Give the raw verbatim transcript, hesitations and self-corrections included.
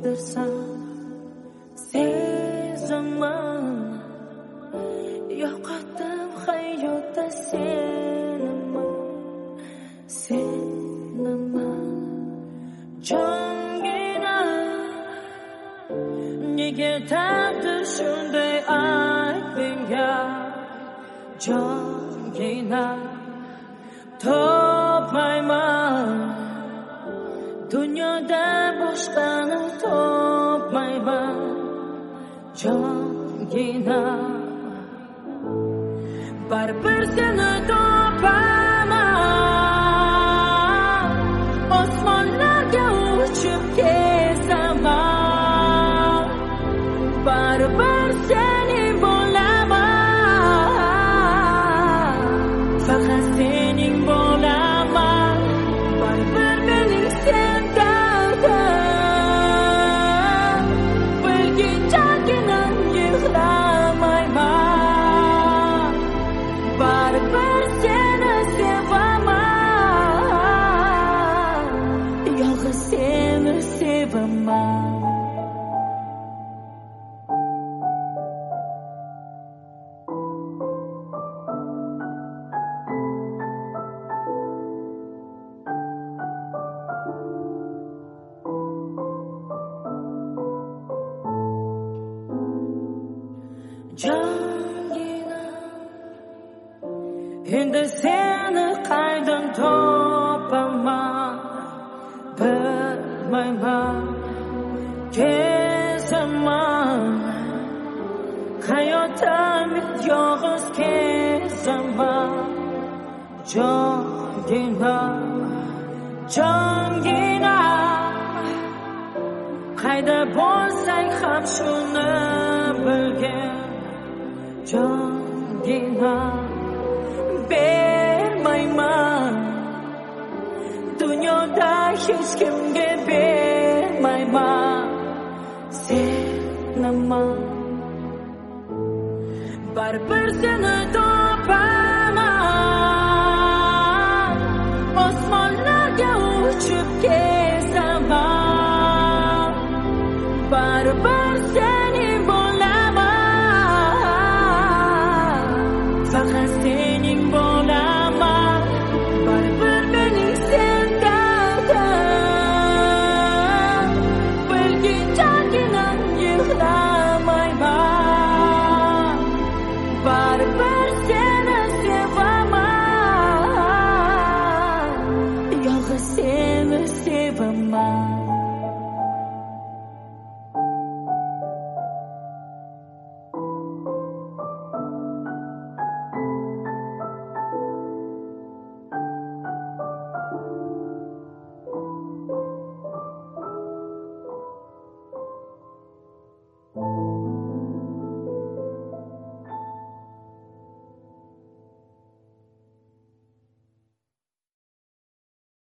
sevdirsan sezaman yo'qotdim hayotda senimi senimi jongina nega taqdir shunday aytdingga jongina topmayman dunyoda boshqani topmayman jongina baribir seni topaman osmonlarga uchib kezaman baribir sening bo'laman faqat sening bo'laman baribir mening sen dardin bilginchagina yig'lamayman baribir seni sevaman yolg'iz seni sevaman jongina endi seni qaydan topaman bilmayman kezaman hayotim yolg'iz kezaman jongina jongina qayda bo'lsang ham shuni bilgin jongina bermayman dunyoda hech kimga bermayman senaman baribir seni topaman osmonlarga uchib kezaman baribir sening bo'laman faqat sening bo'laman baribir mening sen dardin bilginchagina yig'lamayman baribir seni sevaman yolg'iz seni sevaman